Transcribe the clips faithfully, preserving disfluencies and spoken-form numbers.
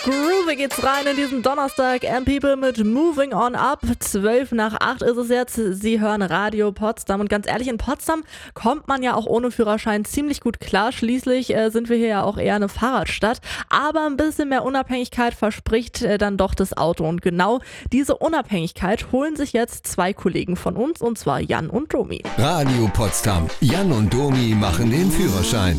Groovy geht's rein in diesen Donnerstag. M-People mit Moving On Up. zwölf nach acht ist es jetzt. Sie hören Radio Potsdam. Und ganz ehrlich, in Potsdam kommt man ja auch ohne Führerschein ziemlich gut klar. Schließlich äh, sind wir hier ja auch eher eine Fahrradstadt. Aber ein bisschen mehr Unabhängigkeit verspricht äh, dann doch das Auto. Und genau diese Unabhängigkeit holen sich jetzt zwei Kollegen von uns, und zwar Jan und Domi. Radio Potsdam. Jan und Domi machen den Führerschein.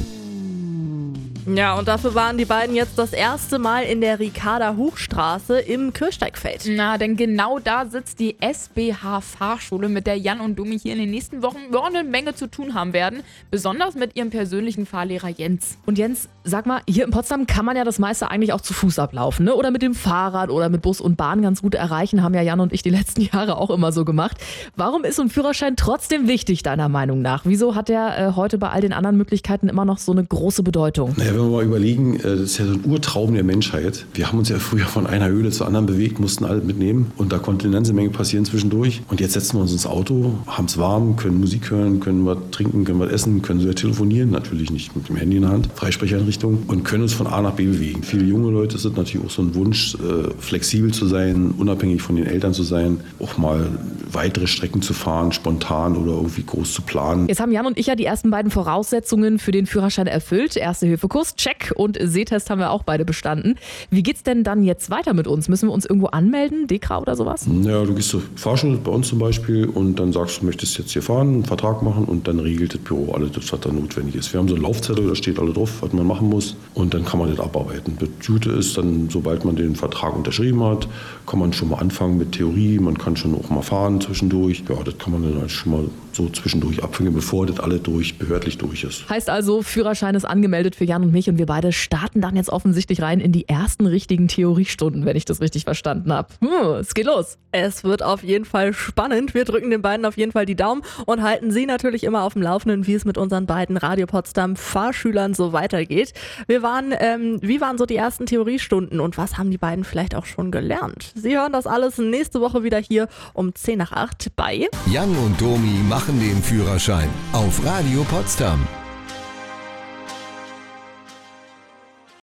Ja, und dafür waren die beiden jetzt das erste Mal in der Ricarda-Huch-Straße im Kirchsteigfeld. Na, denn genau da sitzt die S B H-Fahrschule, mit der Jan und Domi hier in den nächsten Wochen ja, eine Menge zu tun haben werden. Besonders mit ihrem persönlichen Fahrlehrer Jens. Und Jens, sag mal, hier in Potsdam kann man ja das meiste eigentlich auch zu Fuß ablaufen, ne? Oder mit dem Fahrrad oder mit Bus und Bahn ganz gut erreichen, haben ja Jan und ich die letzten Jahre auch immer so gemacht. Warum ist so ein Führerschein trotzdem wichtig, deiner Meinung nach? Wieso hat der äh, heute bei all den anderen Möglichkeiten immer noch so eine große Bedeutung? Naja, wenn wir mal überlegen, das ist ja so ein Urtraum der Menschheit. Wir haben uns ja früher von einer Höhle zur anderen bewegt, mussten alle mitnehmen und da konnte eine ganze Menge passieren zwischendurch. Und jetzt setzen wir uns ins Auto, haben es warm, können Musik hören, können was trinken, können was essen, können sogar telefonieren, natürlich nicht mit dem Handy in der Hand, Freisprecheinrichtung, und können uns von A nach B bewegen. Viele junge Leute sind natürlich auch so ein Wunsch, flexibel zu sein, unabhängig von den Eltern zu sein, auch mal weitere Strecken zu fahren, spontan oder irgendwie groß zu planen. Jetzt haben Jan und ich ja die ersten beiden Voraussetzungen für den Führerschein erfüllt. Erste-Hilfe-Kurs, check, und Sehtest haben wir auch beide bestanden. Wie geht's denn dann jetzt weiter mit uns? Müssen wir uns irgendwo anmelden, Dekra oder sowas? Ja, du gehst zur Fahrschule bei uns zum Beispiel und dann sagst du, möchtest jetzt hier fahren, einen Vertrag machen, und dann regelt das Büro alles, was da notwendig ist. Wir haben so einen Laufzettel, da steht alles drauf, was man machen muss, und dann kann man das abarbeiten. Das Gute ist dann, sobald man den Vertrag unterschrieben hat, kann man schon mal anfangen mit Theorie, man kann schon auch mal fahren zwischendurch. Ja, das kann man dann halt schon mal so zwischendurch abfangen, bevor das alles durch, behördlich durch ist. Heißt also, Führerschein ist angemeldet für Jan und mich, und wir beide starten dann jetzt offensichtlich rein in die ersten richtigen Theoriestunden, wenn ich das richtig verstanden habe. Hm, es geht los. Es wird auf jeden Fall spannend. Wir drücken den beiden auf jeden Fall die Daumen und halten Sie natürlich immer auf dem Laufenden, wie es mit unseren beiden Radio Potsdam Fahrschülern so weitergeht. Wir waren, ähm, wie waren so die ersten Theoriestunden und was haben die beiden vielleicht auch schon gelernt? Sie hören das alles nächste Woche wieder hier um zehn nach acht bei Jan und Domi machen den Führerschein auf Radio Potsdam.